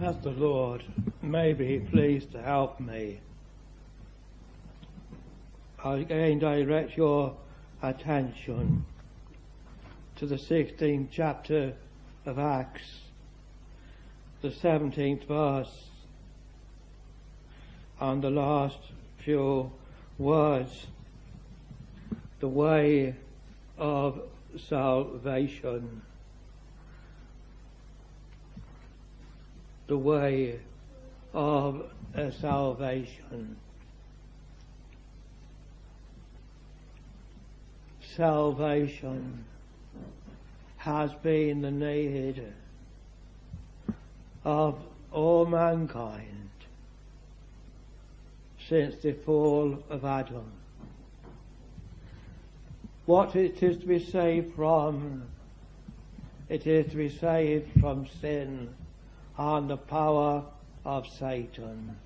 As the Lord may be pleased to help me, I again direct your attention to the 16th chapter of Acts, the 17th verse, and the last few words, the way of salvation. The way of salvation. Salvation has been the need of all mankind since the fall of Adam. What it is to be saved from? It is to be saved from sin and the power of Satan.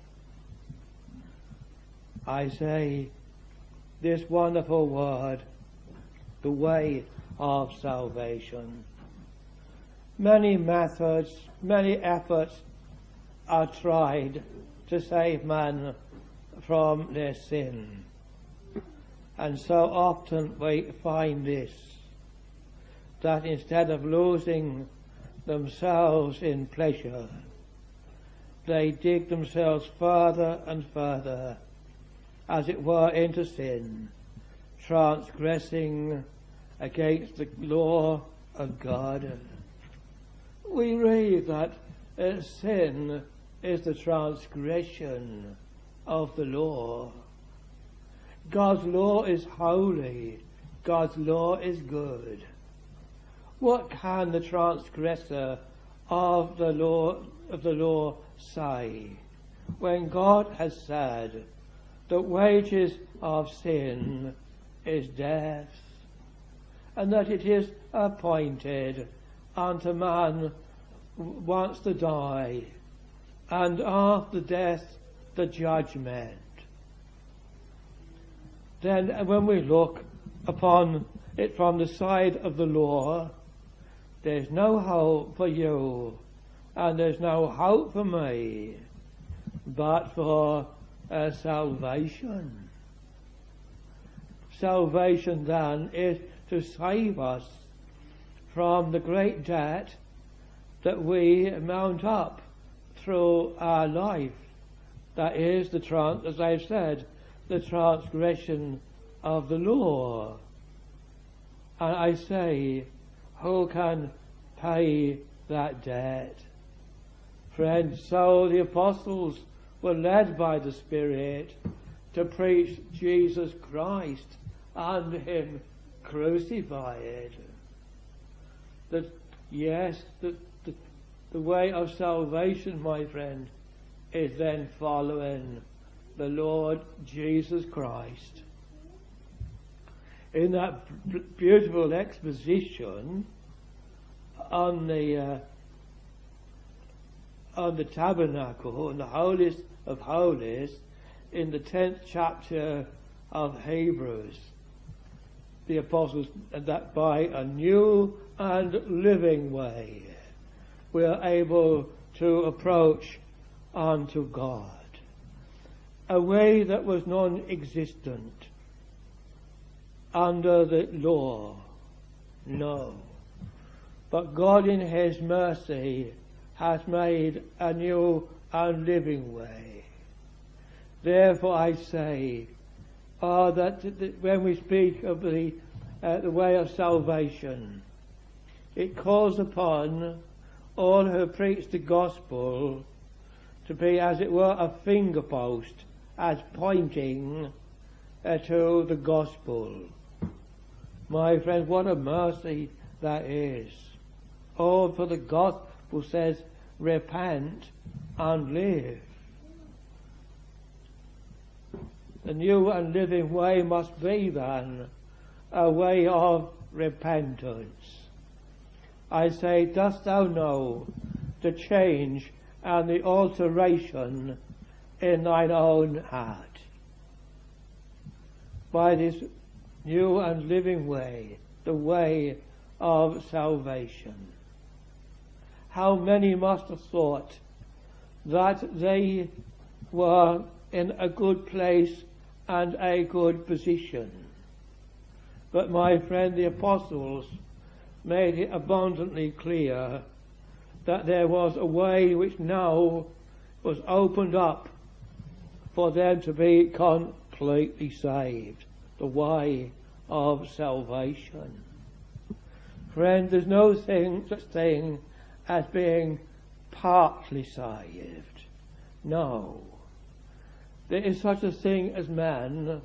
I say this wonderful word, the way of salvation. Many methods, many efforts are tried to save man from their sin. And so often we find this, that instead of losing themselves in pleasure, they dig themselves further and further, as it were, into sin, transgressing against the law of God. We read that sin is the transgression of the law. God's law is holy. God's law is good. What can the transgressor of the law say when God has said the wages of sin is death, and that it is appointed unto man once to die, and after death the judgment? Then when we look upon it from the side of the law, there's no hope for you, and there's no hope for me, but for salvation. Salvation then is to save us from the great debt that we mount up through our life. That is, as I've said, the transgression of the law. And I say, who can pay that debt? Friends, so the apostles were led by the Spirit to preach Jesus Christ and Him crucified. That, yes, the way of salvation, my friend, is then following the Lord Jesus Christ. In that beautiful exposition on the tabernacle, in the holiest of holies, in the 10th chapter of Hebrews, the apostles, that by a new and living way we are able to approach unto God, a way that was non-existent under the law. No. But God in His mercy has made a new and living way. Therefore I say that when we speak of the way of salvation, it calls upon all who preach the gospel to be, as it were, a finger post as pointing to the gospel. My friends, what a mercy that is. Oh, for the gospel says, repent and live. The new and living way must be then a way of repentance. I say, dost thou know the change and the alteration in thine own heart? By this new and living way, the way of salvation. How many must have thought that they were in a good place and a good position. But my friend, the apostles made it abundantly clear that there was a way which now was opened up for them to be completely saved, the way of salvation. Friend, there's no such thing as being partly saved. No. There is such a thing as man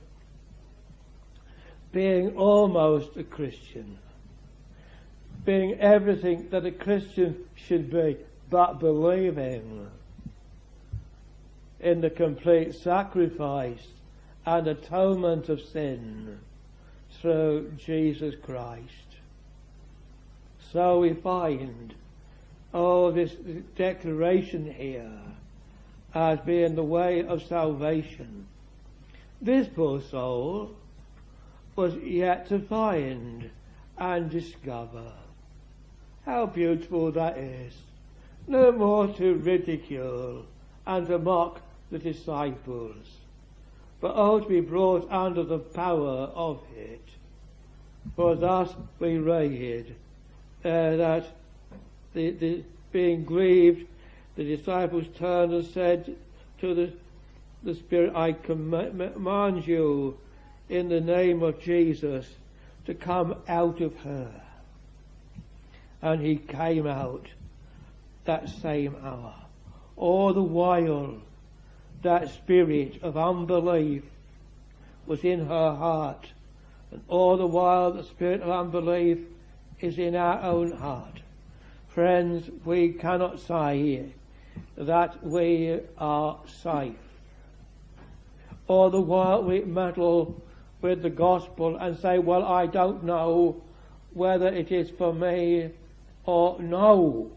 being almost a Christian, being everything that a Christian should be, but believing in the complete sacrifice and atonement of sin through Jesus Christ. So we find, this declaration here as being the way of salvation. This poor soul was yet to find and discover. How beautiful that is. No more to ridicule and to mock the disciples, but to be brought under the power of it. For thus we read that the being grieved, the disciples turned and said to the Spirit, I command you in the name of Jesus to come out of her. And he came out that same hour. All the while that spirit of unbelief was in her heart, and all the while the spirit of unbelief is in our own heart. Friends, we cannot say that we are safe. All the while we meddle with the gospel and say, well, I don't know whether it is for me or no,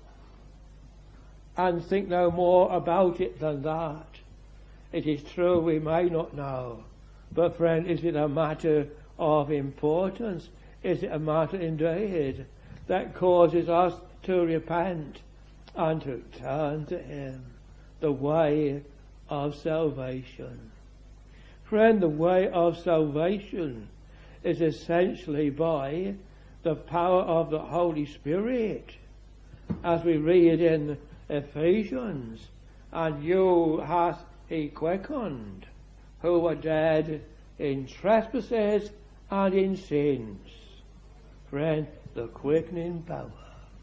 and think no more about it than that. It is true, we may not know, but friend, is it a matter of importance? Is it a matter indeed that causes us to repent and to turn to him, the way of salvation? Friend, the way of salvation is essentially by the power of the Holy Spirit, as we read in Ephesians, and you hath he quickened, who were dead in trespasses and in sins. Friend, the quickening power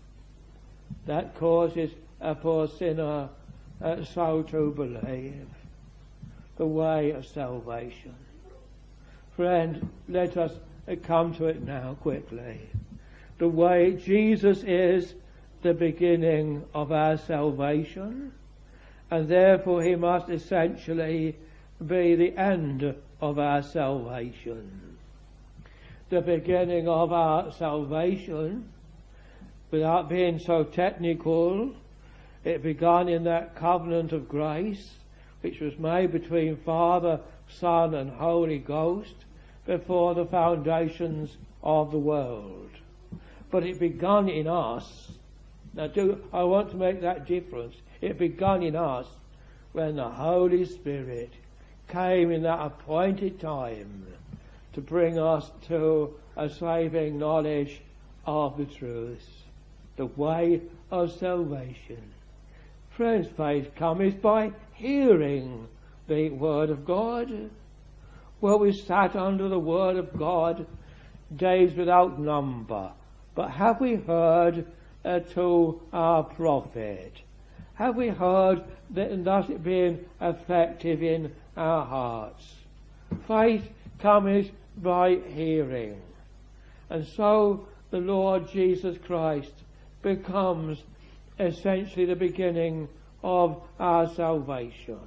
that causes a poor sinner so to believe, the way of salvation. Friend, let us come to it now quickly. The way Jesus is the beginning of our salvation, and therefore he must essentially be the end of our salvation. The beginning of our salvation, without being so technical, it began in that covenant of grace which was made between Father, Son and Holy Ghost before the foundations of the world. But it began in us. Now I want to make that difference. It began in us when the Holy Spirit came in that appointed time to bring us to a saving knowledge of the truth, the way of salvation. Friends, faith cometh by hearing the Word of God. Well, we sat under the Word of God days without number, but have we heard to our prophet? Have we heard that, and thus it being effective in our hearts? Faith cometh by hearing. And so the Lord Jesus Christ becomes essentially the beginning of our salvation.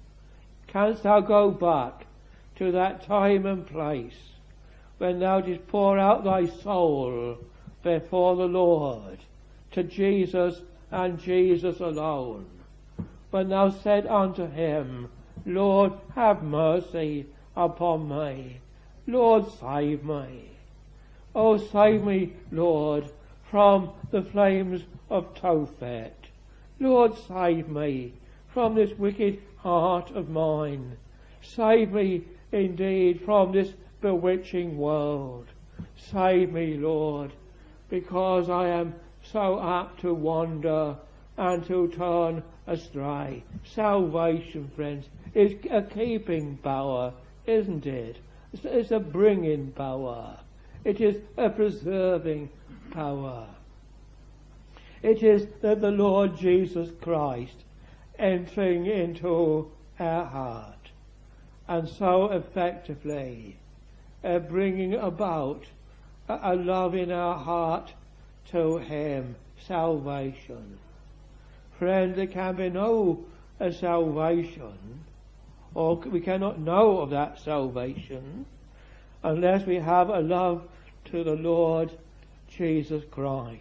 Canst thou go back to that time and place when thou didst pour out thy soul before the Lord, to Jesus and Jesus alone, when thou said unto him, Lord, have mercy upon me. Lord, save me. Oh, save me, Lord, from the flames of Tophet. Lord, save me from this wicked heart of mine. Save me indeed from this bewitching world. Save me, Lord, because I am so apt to wander and to turn astray. Salvation, friends, is a keeping power, isn't it? It's a bringing power. It is a preserving power. It is the Lord Jesus Christ entering into our heart and so effectively bringing about a love in our heart to Him, salvation. Friend, there can be no salvation, or we cannot know of that salvation, unless we have a love to the Lord Jesus Christ.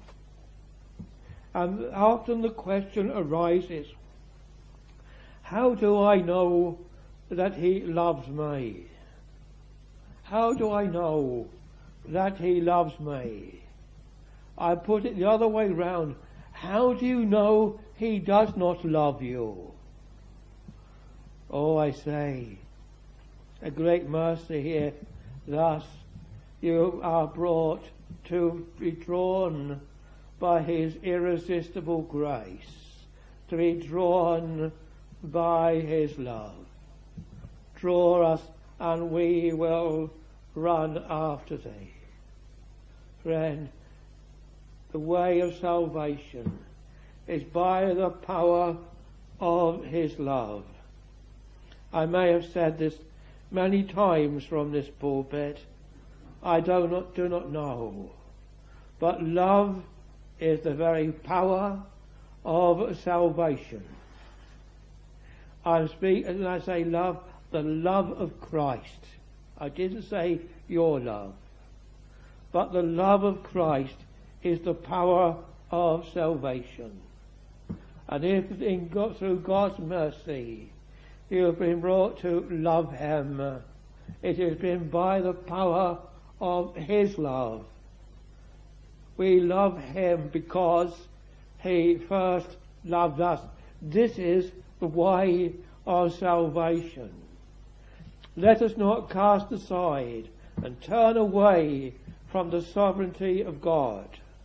And often the question arises, how do I know that He loves me? How do I know that He loves me? I put it the other way round. How do you know He does not love you? Oh, I say, a great mercy here. Thus you are brought to be drawn by His irresistible grace, to be drawn by His love. Draw us and we will run after Thee. Friend, the way of salvation is by the power of His love. I may have said this many times from this pulpit. I do not know. But love is the very power of salvation. I'm speaking, and I say love, the love of Christ. I didn't say your love. But the love of Christ is the power of salvation. And if through God's mercy you have been brought to love Him, it has been by the power of His love. We love Him because He first loved us. This is the way of salvation. Let us not cast aside and turn away from the sovereignty of God.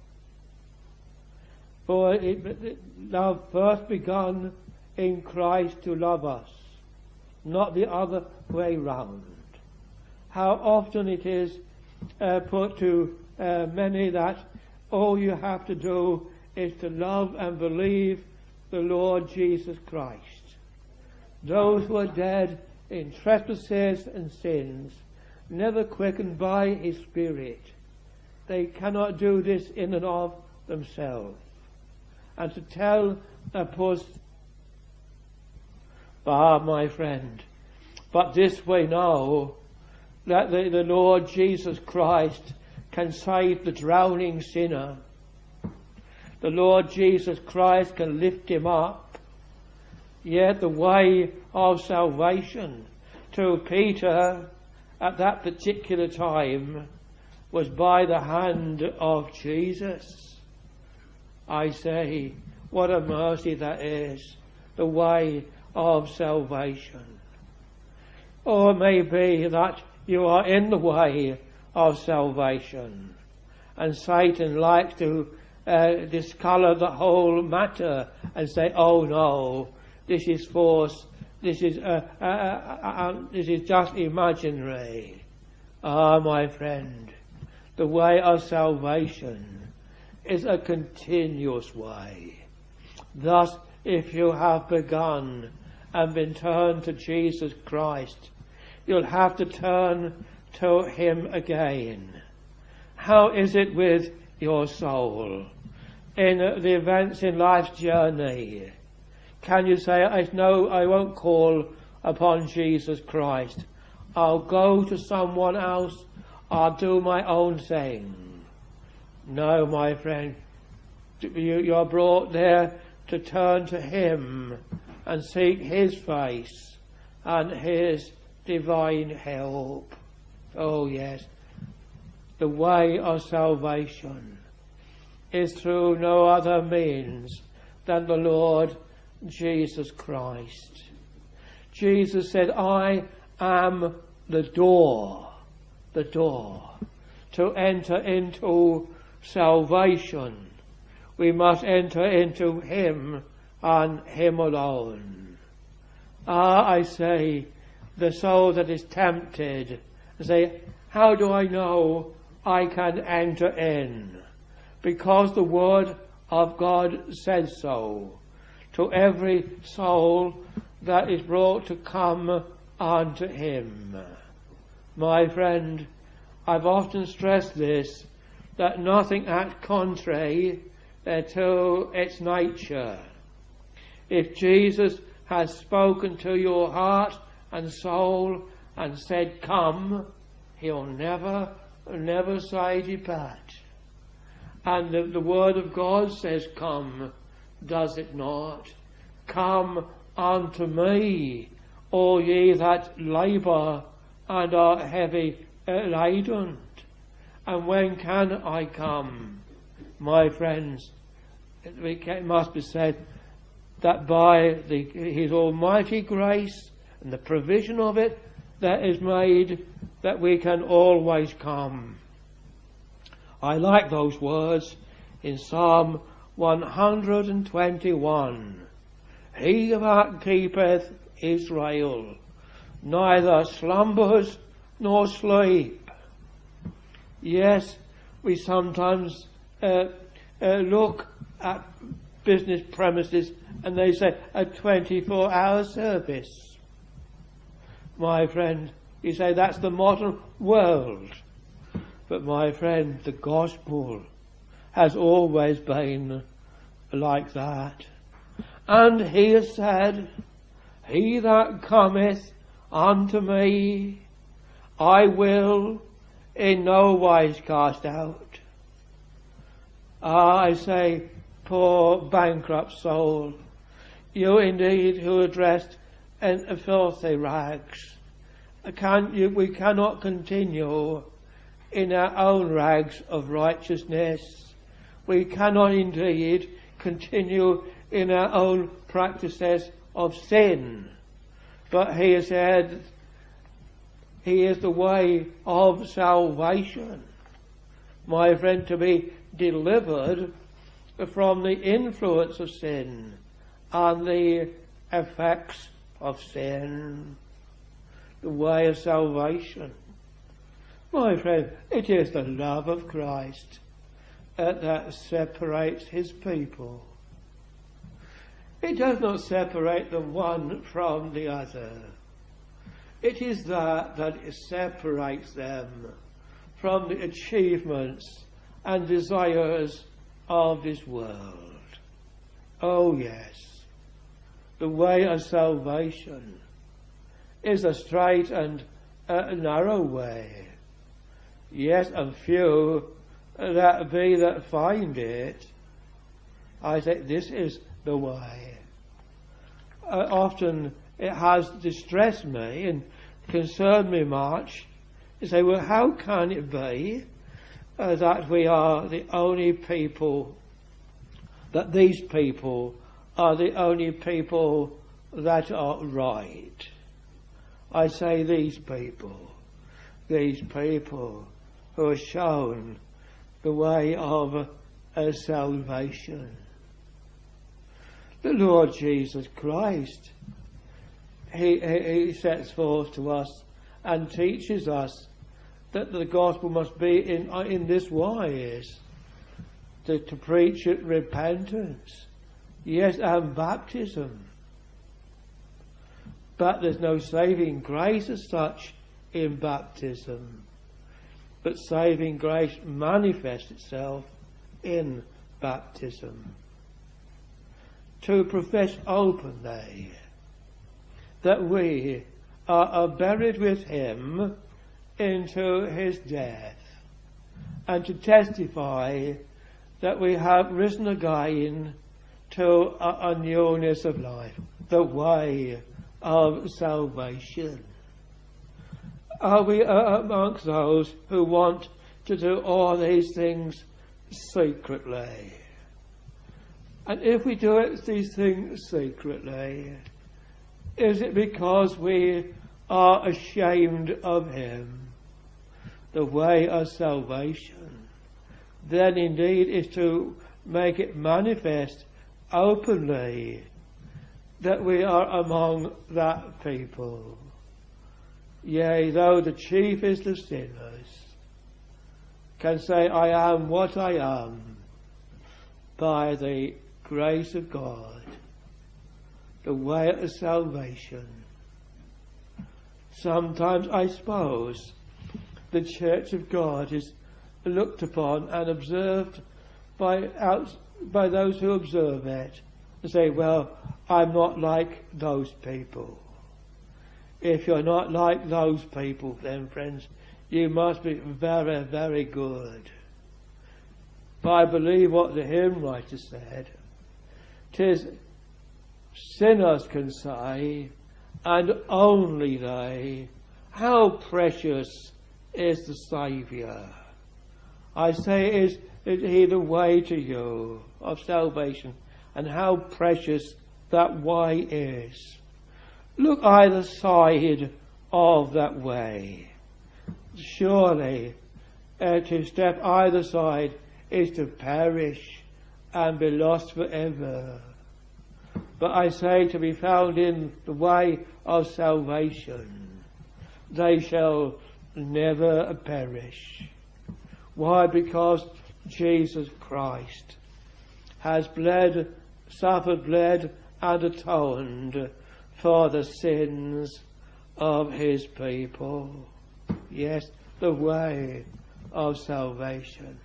For love first begun in Christ to love us, not the other way round. How often it is put to many that all you have to do is to love and believe the Lord Jesus Christ. Those who are dead in trespasses and sins, never quickened by His Spirit, they cannot do this in and of themselves. And to tell a person, my friend, but this we know, that the Lord Jesus Christ can save the drowning sinner. The Lord Jesus Christ can lift him up. Yet the way of salvation to Peter at that particular time was by the hand of Jesus. I say, what a mercy that is, the way of salvation. Or it may be that you are in the way of salvation, and Satan likes to discolour the whole matter and say, oh no, this is false, this is just imaginary. My friend, the way of salvation is a continuous way. Thus, if you have begun and been turned to Jesus Christ, you'll have to turn to Him again. How is it with your soul? In the events in life's journey, can you say, no, I won't call upon Jesus Christ. I'll go to someone else. I'll do my own thing. No, my friend, you're brought there to turn to Him and seek His face and His divine help. Oh yes, the way of salvation is through no other means than the Lord Jesus Christ. Jesus said, I am the door to enter into salvation. We must enter into him and him alone. I say, the soul that is tempted, say, how do I know I can enter in? Because the word of God says so. To every soul that is brought to come unto him. My friend, I've often stressed this, that nothing acts contrary to its nature. If Jesus has spoken to your heart and soul and said, come, he'll never say depart. And the word of God says, come, does it not? Come unto me, all ye that labour and are heavy laden. And when can I come? My friends, it must be said that by his almighty grace and the provision of it that is made, that we can always come. I like those words in Psalm 121. He that keepeth Israel neither slumbers nor sleep. Yes, we sometimes look at business premises and they say a 24-hour service. My friend, you say that's the modern world. But my friend, the gospel has always been like that. And he has said, he that cometh unto me, I will in no wise cast out. I say, poor bankrupt soul, you indeed who are dressed in filthy rags, we cannot continue in our own rags of righteousness. We cannot indeed continue in our own practices of sin. But he has said, he is the way of salvation. My friend, to be delivered from the influence of sin and the effects of sin. The way of salvation. My friend, it is the love of Christ that separates his people. It does not separate the one from the other. It is that separates them from the achievements and desires of this world. Oh yes, the way of salvation is a straight and a narrow way. Yes, and few that be that find it. I say this is the way. Often it has distressed me and concerned me much. You say, well, how can it be that we are the only people, that these people are the only people that are right? I say these people who are shown the way of salvation. The Lord Jesus Christ, he sets forth to us and teaches us that the gospel must be in this wise, to preach it repentance, yes, and baptism. But there's no saving grace as such in baptism. But saving grace manifests itself in baptism. To profess openly that we are buried with him into his death, and to testify that we have risen again to a newness of life, the way of salvation. Are we amongst those who want to do all these things secretly? And if we do these things secretly, is it because we are ashamed of him, the way of salvation? Then indeed is to make it manifest openly that we are among that people. Yea, though the chiefest of sinners can say, I am what I am by the grace of God, the way of salvation. Sometimes I suppose the Church of God is looked upon and observed by those who observe it and say, well, I'm not like those people. If you're not like those people, then friends, you must be very, very good. But I believe what the hymn writer said. 'Tis sinners can say, and only they, how precious is the Saviour. I say, is he the way to you of salvation, and how precious that way is. Look either side of that way. Surely to step either side is to perish and be lost forever. But I say, to be found in the way of salvation, they shall never perish. Why? Because Jesus Christ has suffered, bled, and atoned for the sins of his people. Yes, the way of salvation.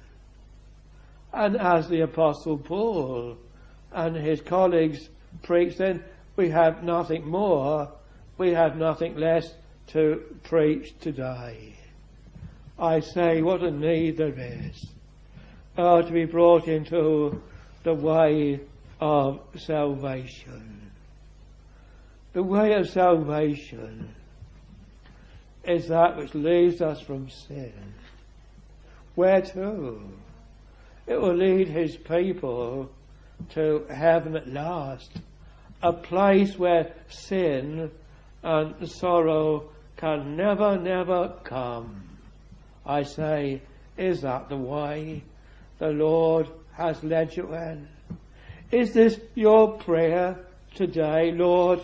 And as the Apostle Paul and his colleagues preach, then we have nothing more, we have nothing less to preach today. I say, what a need there is to be brought into the way of salvation. The way of salvation is that which leads us from sin. Where to? It will lead his people to heaven at last, a place where sin and sorrow can never, never come. I say, is that the way the Lord has led you in? Is this your prayer today? Lord,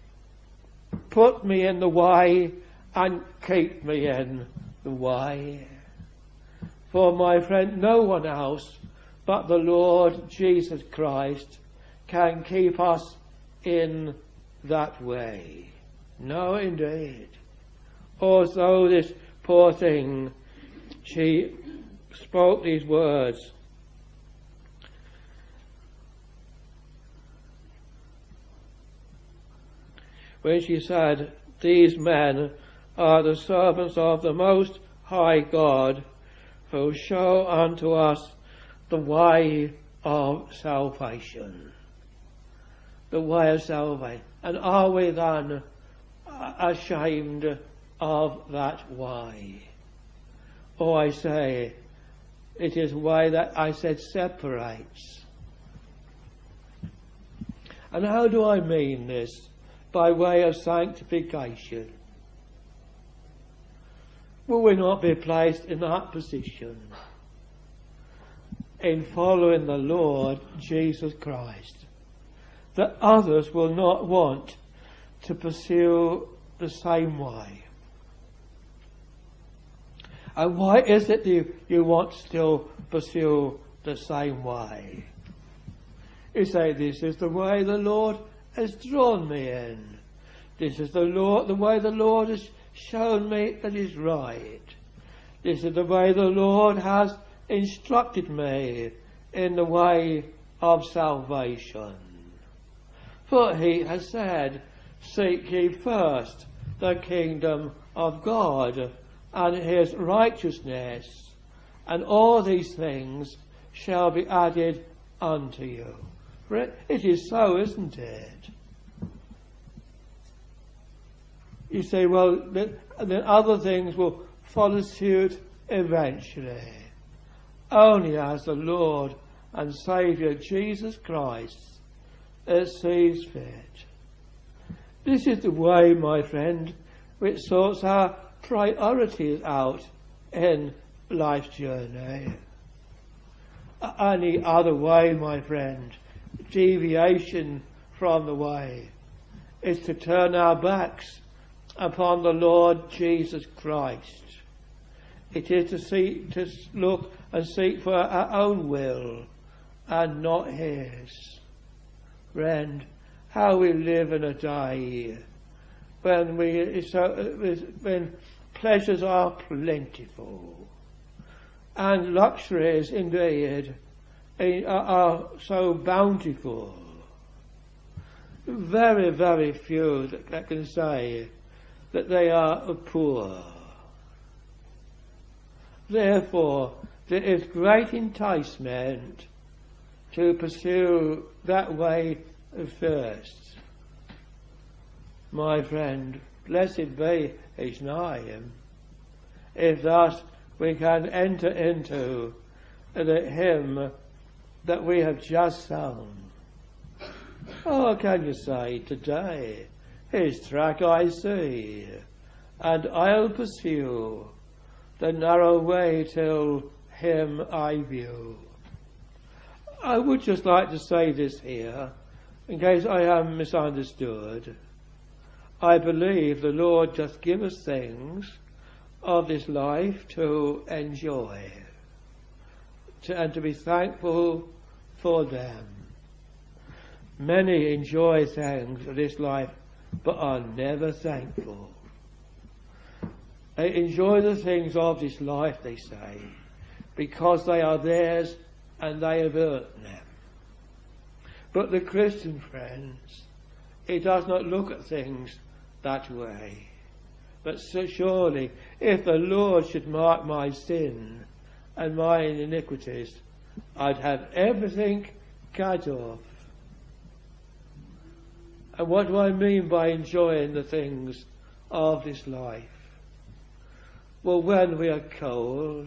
put me in the way and keep me in the way. For my friend, no one else but the Lord Jesus Christ can keep us in that way. No, indeed. Although this poor thing, she spoke these words. When she said, these men are the servants of the Most High God, who show unto us the way of salvation. The way of salvation. And are we then ashamed of that way? Or I say, it is a way that I said separates. And how do I mean this? By way of sanctification. Will we not be placed in that position in following the Lord Jesus Christ, that others will not want to pursue the same way? And why is it you want to still pursue the same way? You say, this is the way the Lord has drawn me in. This is the way the Lord has shown me that is right. This is the way the Lord has instructed me in the way of salvation. For he has said, seek ye first the kingdom of God and his righteousness, and all these things shall be added unto you. For it is so, isn't it? You say, well, then other things will follow suit eventually. Only as the Lord and Saviour Jesus Christ as sees fit. This is the way, my friend, which sorts our priorities out in life's journey. Any other way, my friend, deviation from the way, is to turn our backs upon the Lord Jesus Christ. It is to look and seek for our own will and not His. Friend, how we live in a day when pleasures are plentiful and luxuries indeed are so bountiful. Very, very few that can say that they are poor. Therefore, there is great enticement to pursue that way first. My friend, blessed be His name, if thus we can enter into the hymn that we have just sung. Oh, can you say today, His track I see, and I'll pursue the narrow way till Him I view. I would just like to say this here, in case I am misunderstood. I believe the Lord just gives us things of this life to enjoy, and to be thankful for them. Many enjoy things of this life, but are never thankful. They enjoy the things of this life, they say, because they are theirs and they have earned them. But the Christian, friends, he does not look at things that way. But so surely, if the Lord should mark my sin and my iniquities, I'd have everything cut off. And what do I mean by enjoying the things of this life? Well, when we are cold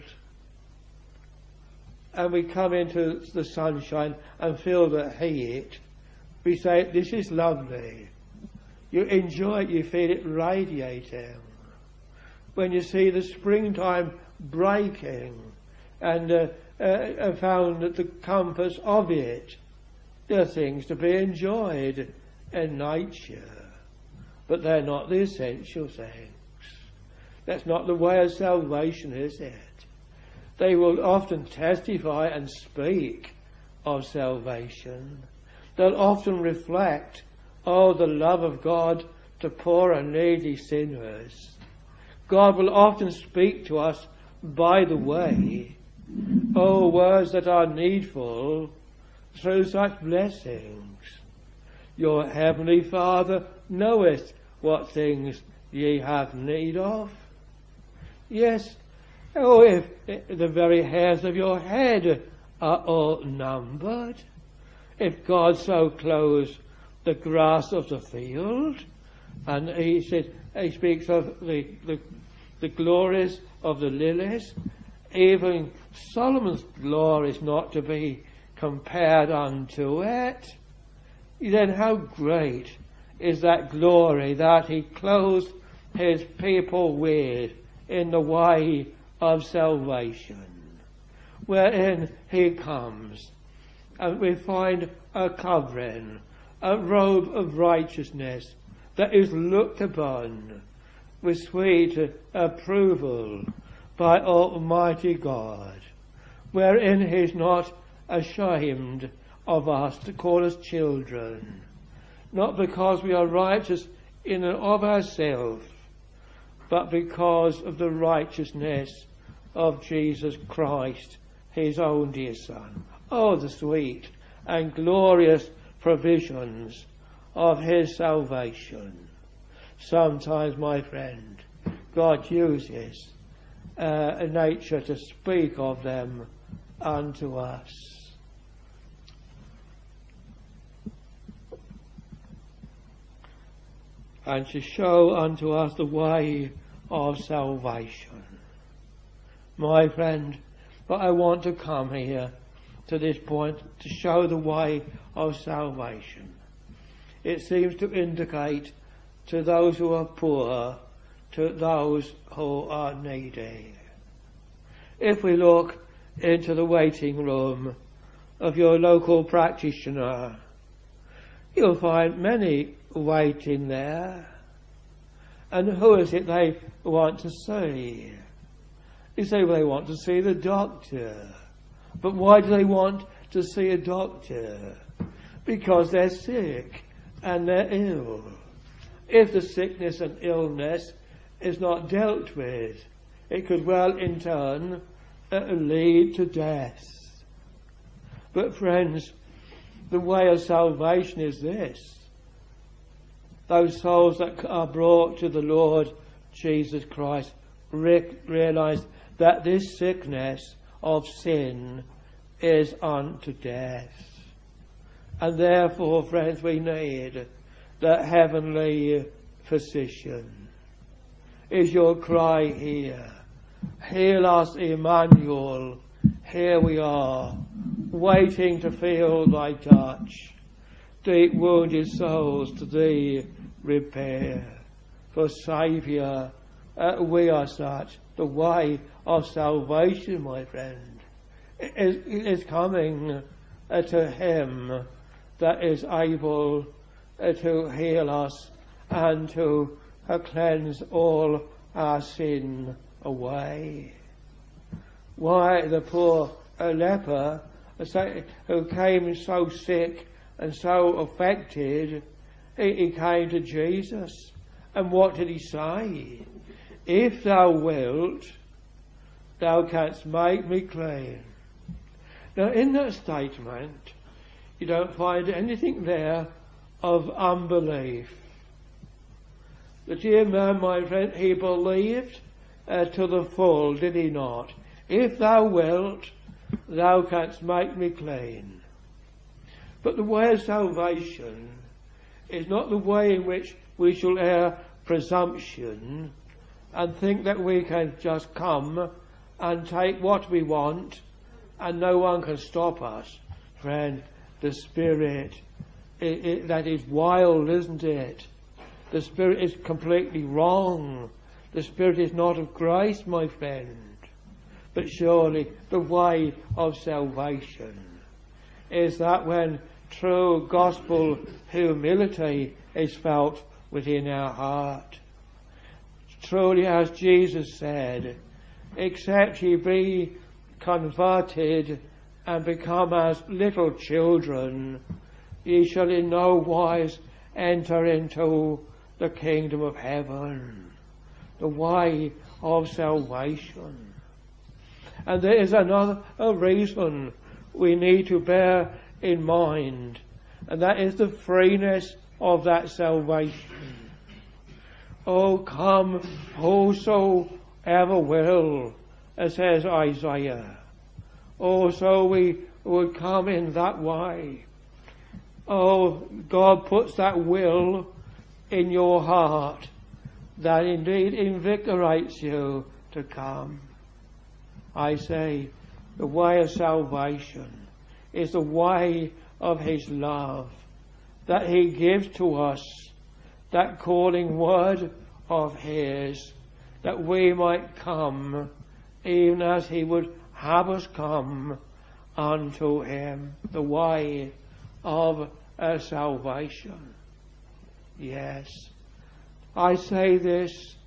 and we come into the sunshine and feel the heat, we say, this is lovely. You enjoy it, you feel it radiating. When you see the springtime breaking and found that the compass of it, there are things to be enjoyed in nature, but they're not the essential things. That's not the way of salvation, is it? They will often testify and speak of salvation. They'll often reflect, oh, the love of God to poor and needy sinners. God will often speak to us by the way, oh, words that are needful through such blessings. Your heavenly Father knoweth what things ye have need of. Yes, oh, if the very hairs of your head are all numbered, if God so clothes the grass of the field, and he speaks of the glories of the lilies, even Solomon's glory is not to be compared unto it, then how great is that glory that he clothes his people with in the way of salvation, wherein he comes and we find a covering, a robe of righteousness that is looked upon with sweet approval by Almighty God, wherein he is not ashamed of us to call us children, not because we are righteous in and of ourselves, but because of the righteousness of Jesus Christ, his own dear Son. Oh, the sweet and glorious provisions of his salvation. Sometimes, my friend, God uses nature to speak of them unto us. And to show unto us the way of salvation. My friend, but I want to come here to this point to show the way of salvation. It seems to indicate to those who are poor, to those who are needy. If we look into the waiting room of your local practitioner, you'll find many waiting there. And who is it they want to see? You say, well, they want to see the doctor. But why do they want to see a doctor? Because they're sick and they're ill. If the sickness and illness is not dealt with, it could well in turn lead to death. But friends, the way of salvation is this. Those souls that are brought to the Lord Jesus Christ realize that this sickness of sin is unto death. And therefore, friends, we need the heavenly physician. Is your cry here? Heal us, Emmanuel. Here we are, waiting to feel thy touch. Deep wounded souls to thee repair. For Saviour, we are such. The way of salvation, my friend, is coming to him that is able to heal us and to cleanse all our sin away. Why, the poor leper who came so sick and so affected, he came to Jesus. And what did he say? If thou wilt, thou canst make me clean. Now in that statement, you don't find anything there of unbelief. The dear man, my friend, he believed to the full, did he not? If thou wilt, thou canst make me clean. But the way of salvation is not the way in which we shall err presumption and think that we can just come and take what we want and no one can stop us. Friend, the Spirit, that is wild, isn't it? The Spirit is completely wrong. The Spirit is not of grace, my friend. But surely the way of salvation is that when true gospel humility is felt within our heart. Truly, as Jesus said, except ye be converted and become as little children, ye shall in no wise enter into the kingdom of heaven. The way of salvation. And there is another reason we need to bear in mind, and that is the freeness of that salvation. Oh, come whosoever will, says Isaiah. Oh, so we would come in that way. Oh, God puts that will in your heart that indeed invigorates you to come. I say, the way of salvation is the way of his love, that he gives to us that calling word of his, that we might come even as he would have us come unto him. The way of salvation. Yes, I say this,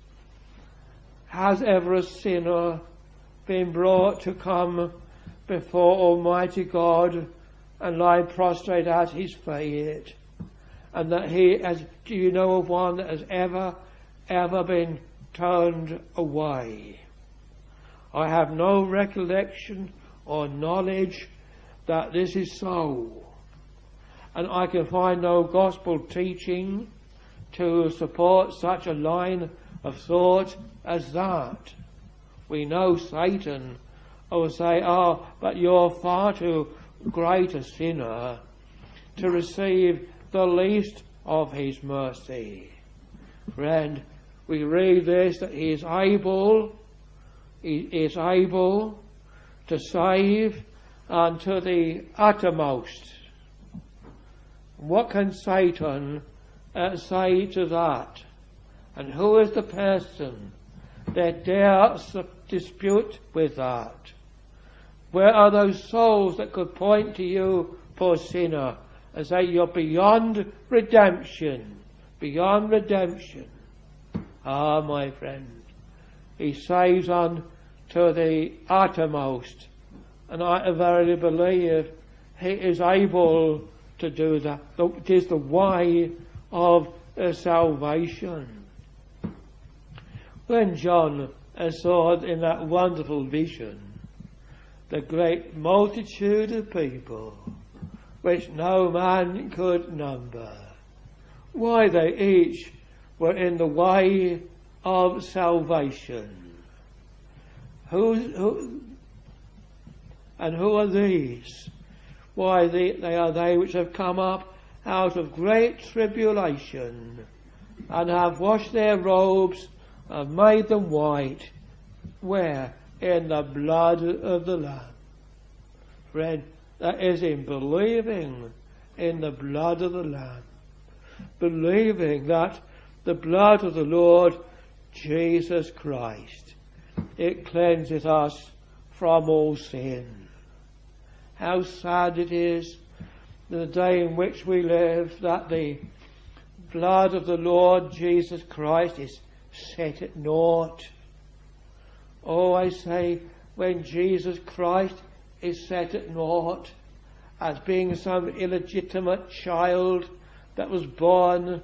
has ever a sinner been brought to come before Almighty God and lie prostrate at his feet, and that do you know of one that has ever been turned away? I have no recollection or knowledge that this is so, and I can find no gospel teaching to support such a line of thought as that. We know Satan will say, oh, but you're far too great a sinner to receive the least of his mercy. Friend, we read this, that he is able to save and to the uttermost. What can Satan say to that? And who is the person that dares dispute with that? Where are those souls that could point to you, poor sinner, and say you're beyond redemption? Beyond redemption. Ah, my friend, he saves on to the uttermost, and I verily believe he is able to do that. It is the way of salvation. When John saw in that wonderful vision the great multitude of people which no man could number, why they each were in the way of salvation. Who are these? Why, they are they which have come up out of great tribulation, and have washed their robes and made them white. Where? In the blood of the Lamb. Friend, that is in believing in the blood of the Lamb. Believing that the blood of the Lord Jesus Christ, it cleanses us from all sin. How sad it is, the day in which we live, that the blood of the Lord Jesus Christ is set at naught. Oh, I say, when Jesus Christ is set at naught as being some illegitimate child that was born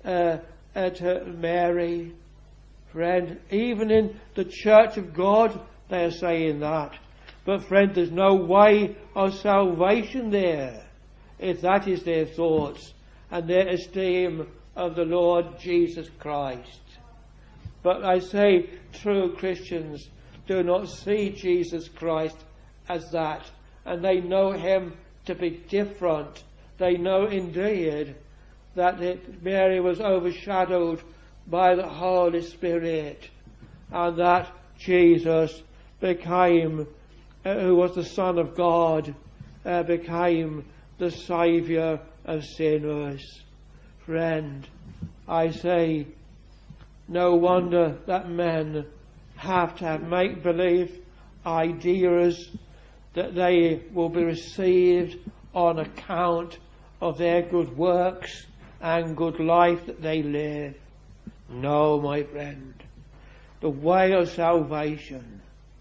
to Mary, friend, even in the Church of God they are saying that. But friend, there's no way of salvation there, if that is their thoughts and their esteem of the Lord Jesus Christ. But I say, true Christians do not see Jesus Christ as that, and they know him to be different. They know indeed that Mary was overshadowed by the Holy Spirit, and that Jesus became, who was the Son of God, became the Saviour of sinners. Friend, I say, no wonder that men have to have make-believe ideas that they will be received on account of their good works and good life that they live. No, my friend, the way of salvation,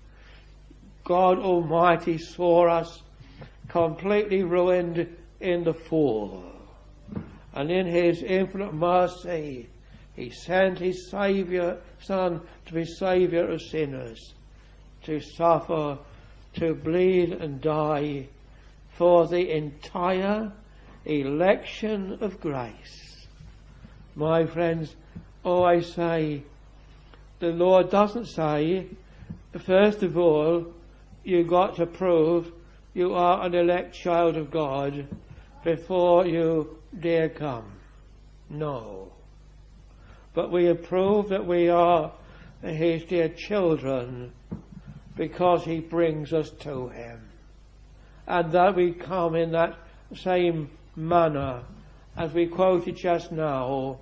God Almighty saw us completely ruined in the fall, and in his infinite mercy he sent his Saviour, Son, to be Saviour of sinners, to suffer, to bleed and die for the entire election of grace. My friends, oh, I say, the Lord doesn't say, first of all, you've got to prove you are an elect child of God before you dare come. No. But we have proved that we are his dear children because he brings us to him. And that we come in that same manner as we quoted just now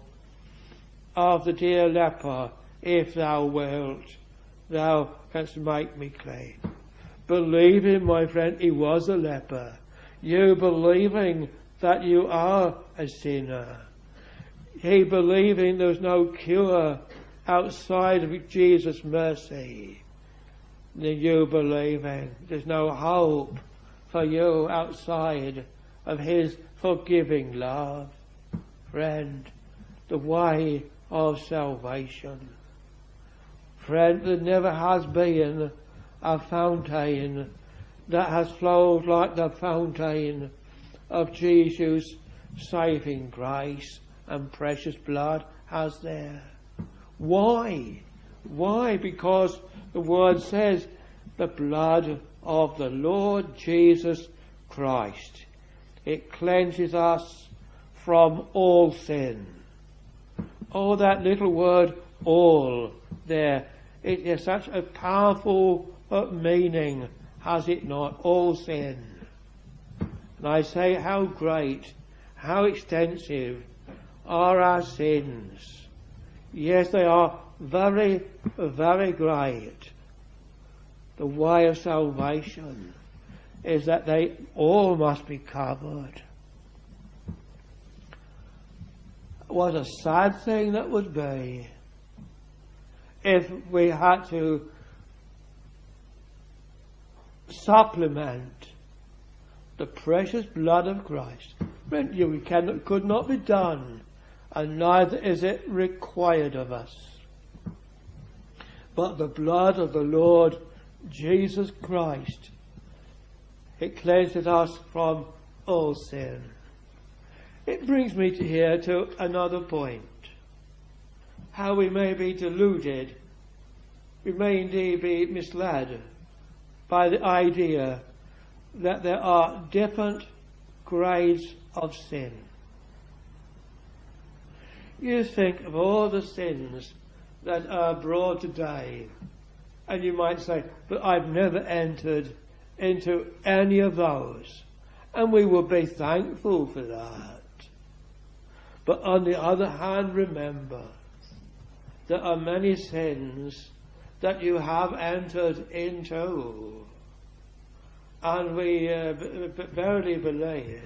of the dear leper, if thou wilt, thou canst make me clean. Believing, my friend, he was a leper. You believing that you are a sinner. He believing there's no cure outside of Jesus' mercy. Then you believing there's no hope for you outside of his forgiving love. Friend, the way of salvation. Friend, there never has been a fountain that has flowed like the fountain of Jesus' saving grace and precious blood, has there. Why? Why? Because the word says the blood of the Lord Jesus Christ. It cleanses us from all sin. Oh, that little word all there. It is such a powerful meaning, has it not? All sin. And I say, how great, how extensive are our sins. Yes, they are very, very great. The way of salvation is that they all must be covered. What a sad thing that would be if we had to supplement the precious blood of Christ. Could not be done, and neither is it required of us. But the blood of the Lord Jesus Christ, it cleanses us from all sin. It brings me here to another point. How we may be deluded, we may indeed be misled by the idea that there are different grades of sin. You think of all the sins that are abroad today, and you might say, but I've never entered into any of those. And we will be thankful for that. But on the other hand, remember, there are many sins that you have entered into. And we verily believe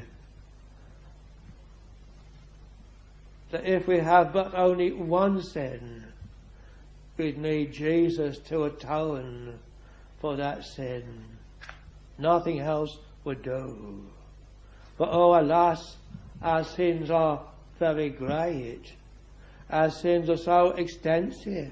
that if we have but only one sin, we'd need Jesus to atone for that sin. Nothing else would do. But oh, alas, our sins are very great. Our sins are so extensive.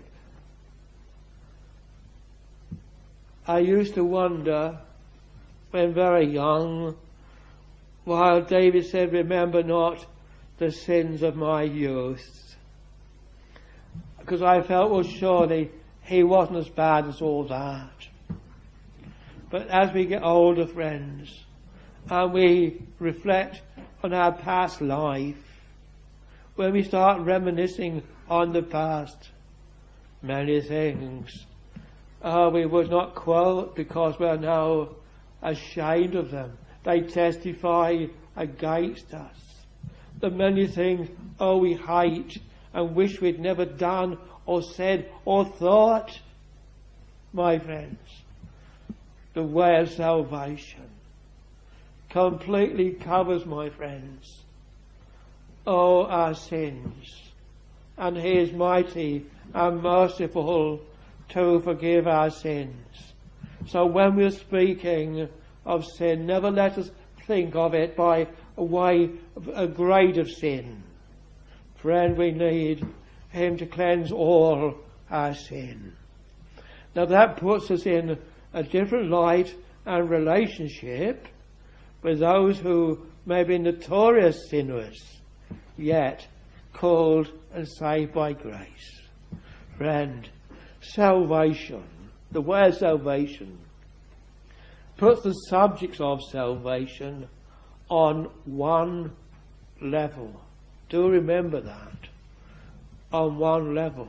I used to wonder, when very young, while David said, remember not the sins of my youth. Because I felt, well, surely he wasn't as bad as all that. But as we get older, friends, and we reflect on our past life, when we start reminiscing on the past, many things we would not quote because we are now ashamed of them. They testify against us. The many things, we hate and wish we'd never done or said or thought. My friends, the way of salvation completely covers, my friends, all our sins. And he is mighty and merciful to forgive our sins. So when we're speaking of sin, never let us think of it by way of a grade of sin. Friend, we need him to cleanse all our sin. Now that puts us in a different light and relationship with those who may be notorious sinners, yet called and saved by grace. Friend, salvation, the way of salvation, puts the subjects of salvation on one level. Do remember that. On one level.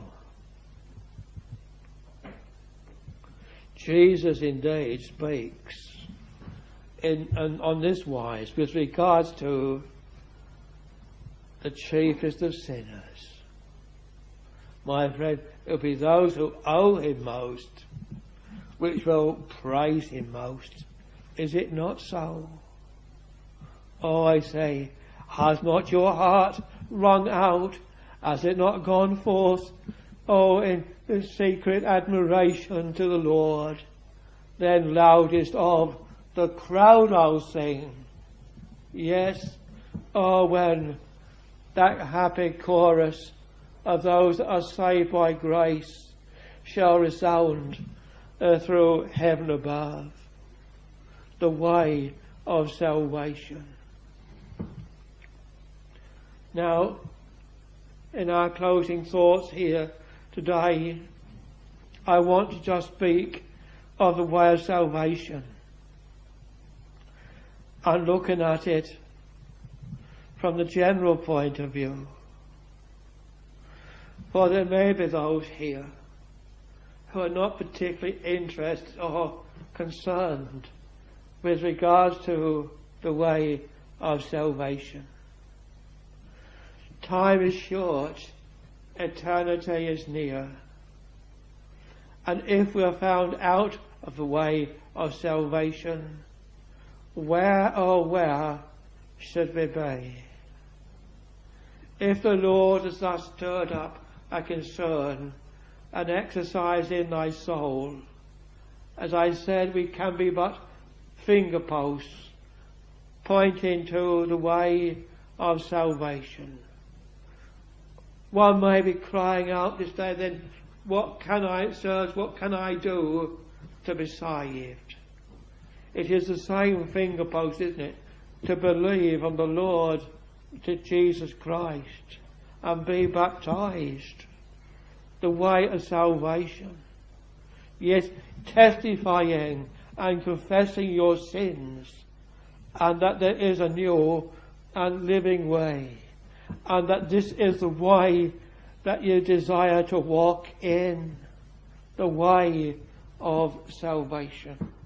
Jesus indeed speaks on this wise with regards to the chiefest of sinners. My friend, it will be those who owe him most which will praise him most. Is it not so? Oh, I say, has not your heart rung out? Has it not gone forth, in secret admiration to the Lord? Then loudest of the crowd I'll sing. Yes, when that happy chorus of those that are saved by grace shall resound through heaven above. The way of salvation. Now, in our closing thoughts here today, I want to just speak of the way of salvation and looking at it from the general point of view. For there may be those here who are not particularly interested or concerned with regards to the way of salvation. Time is short, eternity is near. And if we are found out of the way of salvation, where should we be? If the Lord has thus stirred up a concern and exercise in thy soul, as I said, we can be but finger posts pointing to the way of salvation. One may be crying out this day, then, what can I do to be saved? It is the same finger post, isn't it? To believe on the Lord, to Jesus Christ, and be baptized. The way of salvation. Yes, testifying and confessing your sins, and that there is a new and living way, and that this is the way that you desire to walk in, the way of salvation.